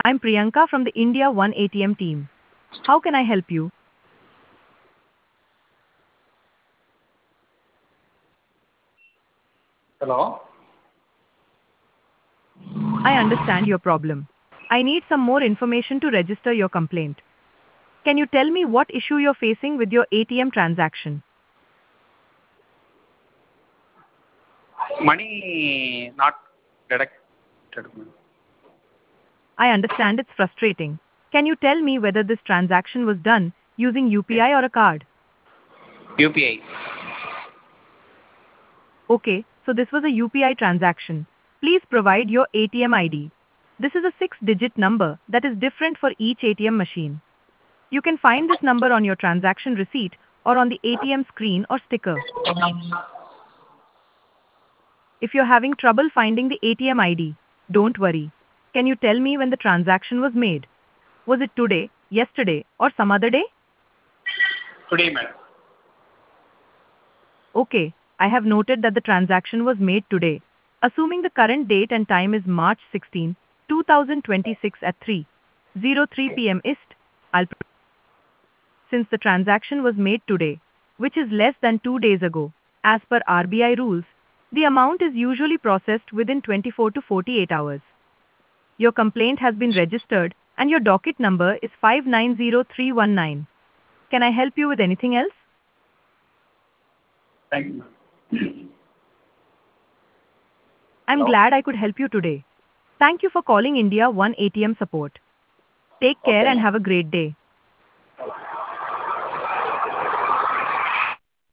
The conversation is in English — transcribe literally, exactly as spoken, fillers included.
I'm Priyanka from the India One A T M team. How can I help you? Hello? I understand your problem. I need some more information to register your complaint. Can you tell me what issue you're facing with your A T M transaction? Money not deducted. I understand it's frustrating. Can you tell me whether this transaction was done using U P I or a card? U P I. Okay, so this was a U P I transaction. Please provide your A T M I D. This is a six digit number that is different for each A T M machine. You can find this number on your transaction receipt or on the A T M screen or sticker. If you're having trouble finding the A T M I D, don't worry. Can you tell me when the transaction was made? Was it today, yesterday, or some other day? Today, madam. Okay, I have noted that the transaction was made today. Assuming the current date and time is March sixteenth, twenty twenty-six at three oh three p m East, I'll pr- since the transaction was made today, which is less than two days ago, as per R B I rules, the amount is usually processed within twenty-four to forty-eight hours. Your complaint has been registered and your docket number is five nine zero three one nine. Can I help you with anything else? Thank you, ma'am. I'm Hello? glad I could help you today. Thank you for calling India One A T M support. Take care Okay, and ma'am. have a great day.